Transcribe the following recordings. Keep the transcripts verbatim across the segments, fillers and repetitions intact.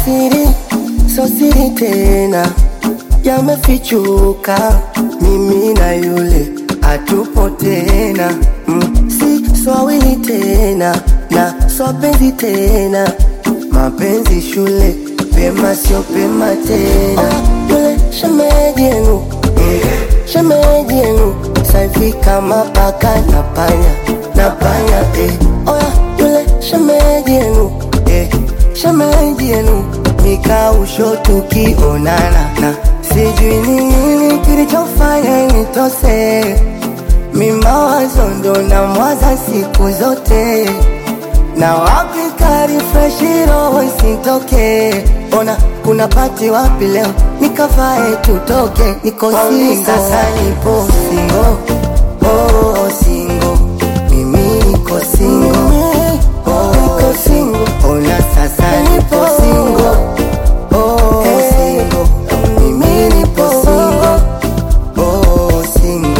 siri, so siri tena, yamefichuka, mimi na yule hatupo tena. mm. Si swawili tena na swapenzi tena, mapenzi shule pema sio pema tena. oh, yule shemeji yenu, mm. shemeji yenu saivi kama paka na panya na panya eh. Oya yule shemeji yenu, eh. shemeji yenu nikausho tukionana, na sijui ni nini kilichofanya nitose, mimawazo ndo na mwaza siku zote, na wapi karifreshi roho isitoke. Ona kuna pati wapi leo nikavae tutoke, niko single sasa, nipo single, oh single, mimi niko single, oh niko single. Ona sasa nipo single, oh single, mimi nipo single, oh single.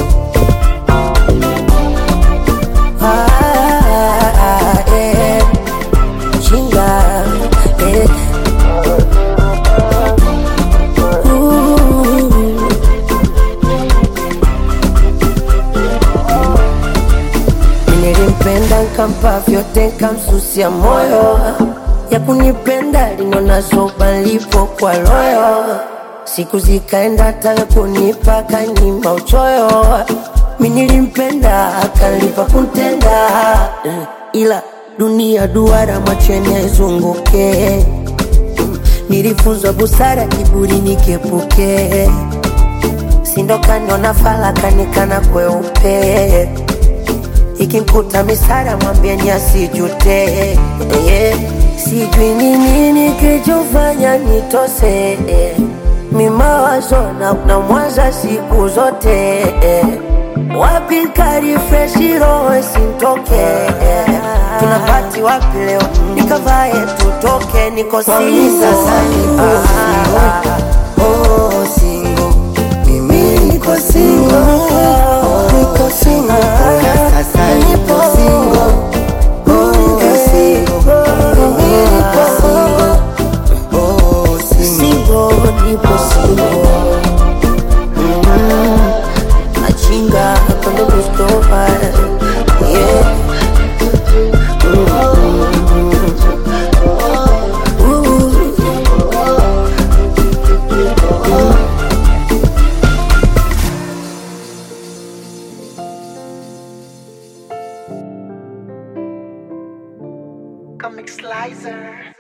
Ah, eh, chinga, eh. Uh, nilimpenda nkampa vyote nkamsusia moyo, ya kunipenda linona soba lipo kwa royo, siku zikaenda taka kunipa kanyima uchoyo. Mi nilimpenda akalipa kuntenda, ila dunia duara macheni aizunguke. Nilifunzwa busara kiburi nikepuke, sindokaniona falaka nikana kweupe, ikimkuta misara mwambieni asijute. yeah. Sijui ni nini kilichofanya nitose, mimawazo na, na mwaza siku zote, wapi karifreshi roho isintoke, tunapati wapi leo nikavae tutoke, niko single sasa, nipo single, oh single, mimi niko single, oh niko single. Ona sasa nipo single, oh niko single, mimi niko single, oh single. single, nipo single. Mm, achinga cuando busco para, yeah. Comic Slicer.